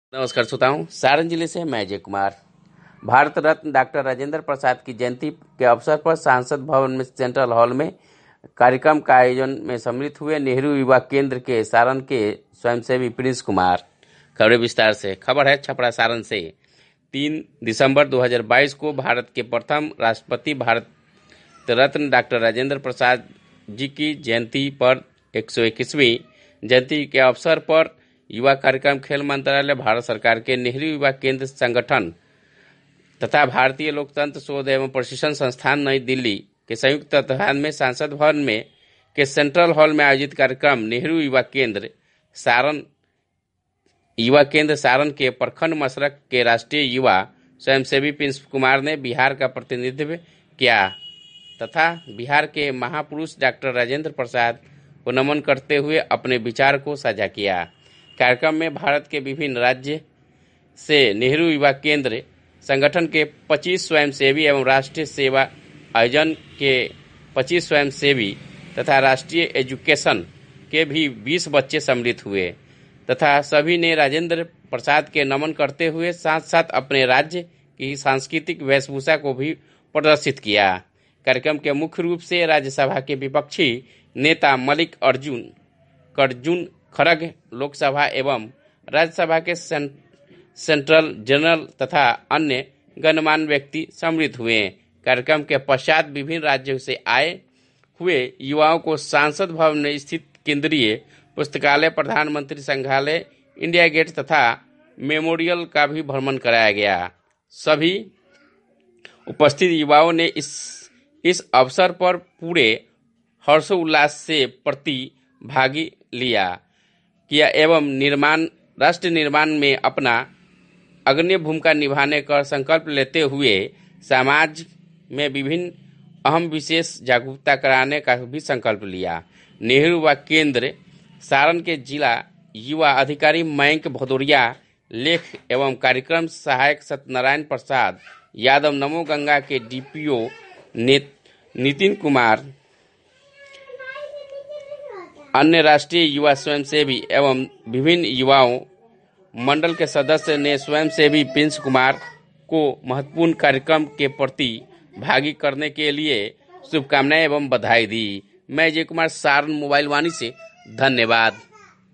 नमस्कार श्रोताओं, सारण जिले से मैं अजय कुमार। भारत रत्न डॉक्टर राजेंद्र प्रसाद की जयंती के अवसर पर सांसद भवन में सेंट्रल हॉल में कार्यक्रम का आयोजन में सम्मिलित हुए नेहरू युवा केंद्र के सारण के स्वयंसेवी प्रिंस कुमार। खबरें विस्तार से। खबर है छपरा सारण से। 3 दिसंबर 2022 को भारत के प्रथम राष्ट्रपति भारत रत्न डॉक्टर राजेंद्र प्रसाद जी की जयंती पर 121वीं जयंती के अवसर पर युवा कार्यक्रम खेल मंत्रालय, भारत सरकार के नेहरू युवा केंद्र संगठन तथा भारतीय लोकतंत्र शोध एवं प्रशिक्षण संस्थान नई दिल्ली के संयुक्त तत्वाधान में सांसद भवन में के सेंट्रल हॉल में आयोजित कार्यक्रम नेहरू युवा केंद्र सारण के प्रखंड मशरक के राष्ट्रीय युवा स्वयंसेवी प्रिंस कुमार ने बिहार का प्रतिनिधित्व किया तथा बिहार के महापुरुष डॉक्टर राजेंद्र प्रसाद को नमन करते हुए अपने विचार को साझा किया। कार्यक्रम में भारत के विभिन्न राज्य से नेहरू युवा केंद्र संगठन के 25 स्वयंसेवी एवं राष्ट्रीय सेवा आयोजन के 25 स्वयंसेवी तथा राष्ट्रीय एजुकेशन के भी 20 बच्चे सम्मिलित हुए तथा सभी ने राजेंद्र प्रसाद के नमन करते हुए साथ साथ अपने राज्य की सांस्कृतिक वेशभूषा को भी प्रदर्शित किया। कार्यक्रम के मुख्य रूप से राज्यसभा के विपक्षी नेता मल्लिक अर्जुन खड़ग, लोकसभा एवं राज्यसभा के सेंट्रल जनरल तथा अन्य गणमान्य व्यक्ति सम्मिलित हुए। कार्यक्रम के पश्चात विभिन्न राज्यों से आए हुए युवाओं को सांसद भवन में स्थित केंद्रीय पुस्तकालय, प्रधानमंत्री संग्रहालय, इंडिया गेट तथा मेमोरियल का भी भ्रमण कराया गया। सभी उपस्थित युवाओं ने इस अवसर पर पूरे हर्षोल्लास से प्रतिभागी किया एवं राष्ट्र निर्माण में अपना अग्रणी भूमिका निभाने का संकल्प लेते हुए समाज में विभिन्न अहम विशेष जागरूकता कराने का भी संकल्प लिया। नेहरू युवा केंद्र सारण के जिला युवा अधिकारी मयंक भदौरिया, लेख एवं कार्यक्रम सहायक सत्यनारायण प्रसाद यादव, नमो गंगा के डीपीओ नितिन कुमार, अन्य राष्ट्रीय युवा स्वयंसेवी एवं विभिन्न युवाओं मंडल के सदस्य ने स्वयंसेवी प्रिंस कुमार को महत्वपूर्ण कार्यक्रम के प्रति भागी करने के लिए शुभकामनाएं एवं बधाई दी। मैं अजय कुमार, सारण मोबाइल वाणी से, धन्यवाद।